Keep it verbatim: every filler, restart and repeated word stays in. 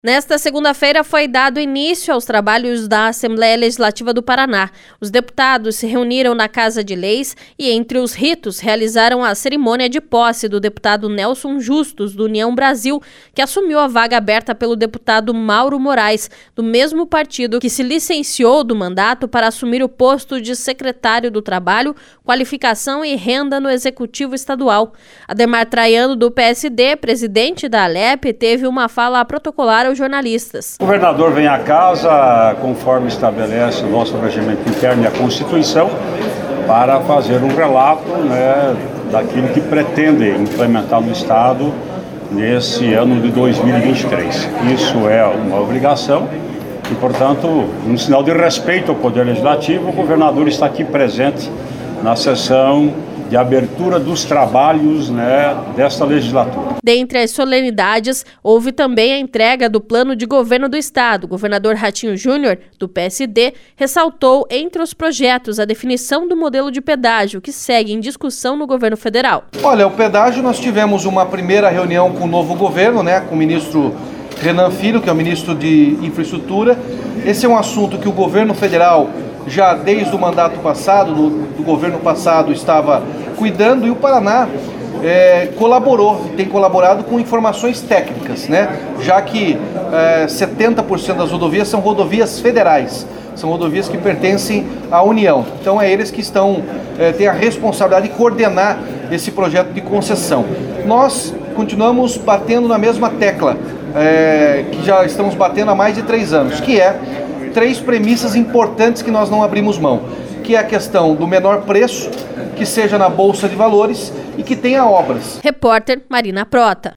Nesta segunda-feira foi dado início aos trabalhos da Assembleia Legislativa do Paraná. Os deputados se reuniram na Casa de Leis e, entre os ritos, realizaram a cerimônia de posse do deputado Nelson Justus, do União Brasil, que assumiu a vaga aberta pelo deputado Mauro Moraes, do mesmo partido que se licenciou do mandato para assumir o posto de secretário do Trabalho, Qualificação e Renda no Executivo Estadual. Ademar Traiano, do P S D, presidente da Alep, teve uma fala protocolar aos jornalistas. O governador vem à casa, conforme estabelece o nosso regimento interno e a Constituição, para fazer um relato, né, daquilo que pretende implementar no Estado nesse ano de dois mil e vinte e três. Isso é uma obrigação e, portanto, um sinal de respeito ao Poder Legislativo, o governador está aqui presente na sessão de abertura dos trabalhos, né, desta legislatura. Dentre as solenidades, houve também a entrega do plano de governo do Estado. O governador Ratinho Júnior, do P S D, ressaltou entre os projetos a definição do modelo de pedágio, que segue em discussão no governo federal. Olha, o pedágio, nós tivemos uma primeira reunião com o novo governo, né, com o ministro Renan Filho, que é o ministro de Infraestrutura. Esse é um assunto que o governo federal, já desde o mandato passado, do, do governo passado, estava cuidando, e o Paraná é, colaborou, tem colaborado com informações técnicas, né? Já que é, setenta por cento das rodovias são rodovias federais, são rodovias que pertencem à União. Então é eles que estão, é, têm a responsabilidade de coordenar esse projeto de concessão. Nós continuamos batendo na mesma tecla, é, que já estamos batendo há mais de três anos, que é três premissas importantes que nós não abrimos mão, que é a questão do menor preço, que seja na Bolsa de Valores e que tenha obras. Repórter Marina Prota.